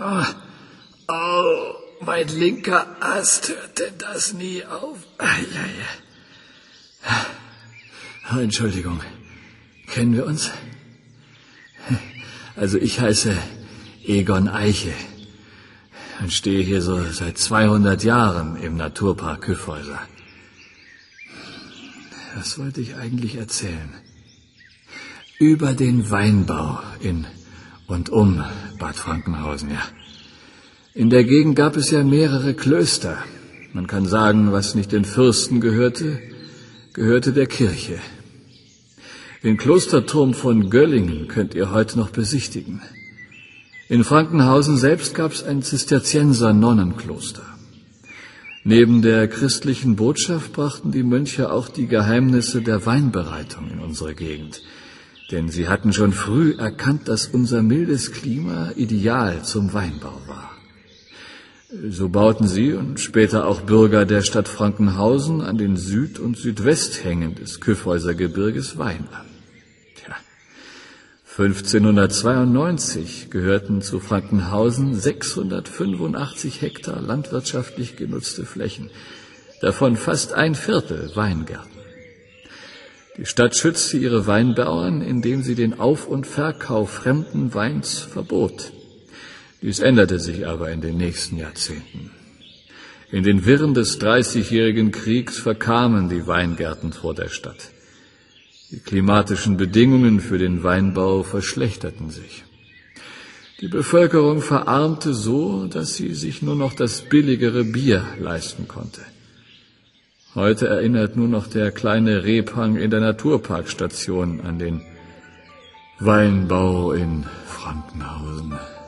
Oh, mein linker Ast, hört denn das nie auf? Entschuldigung, kennen wir uns? Also ich heiße Egon Eiche und stehe hier so seit 200 Jahren im Naturpark Kyffhäuser. Was wollte ich eigentlich erzählen? Über den Weinbau in und um Bad Frankenhausen, ja. In der Gegend gab es ja mehrere Klöster. Man kann sagen, was nicht den Fürsten gehörte, gehörte der Kirche. Den Klosterturm von Göllingen könnt ihr heute noch besichtigen. In Frankenhausen selbst gab es ein Zisterzienser-Nonnenkloster. Neben der christlichen Botschaft brachten die Mönche auch die Geheimnisse der Weinbereitung in unsere Gegend. Denn sie hatten schon früh erkannt, dass unser mildes Klima ideal zum Weinbau war. So bauten sie und später auch Bürger der Stadt Frankenhausen an den Süd- und Südwesthängen des Kyffhäusergebirges Wein an. 1592 gehörten zu Frankenhausen 685 Hektar landwirtschaftlich genutzte Flächen, davon fast 1/4 Weingärten. Die Stadt schützte ihre Weinbauern, indem sie den Auf- und Verkauf fremden Weins verbot. Dies änderte sich aber in den nächsten Jahrzehnten. In den Wirren des 30-jährigen Kriegs verkamen die Weingärten vor der Stadt. Die klimatischen Bedingungen für den Weinbau verschlechterten sich. Die Bevölkerung verarmte so, dass sie sich nur noch das billigere Bier leisten konnte. Heute erinnert nur noch der kleine Rebhang in der Naturparkstation an den Weinbau in Frankenhausen.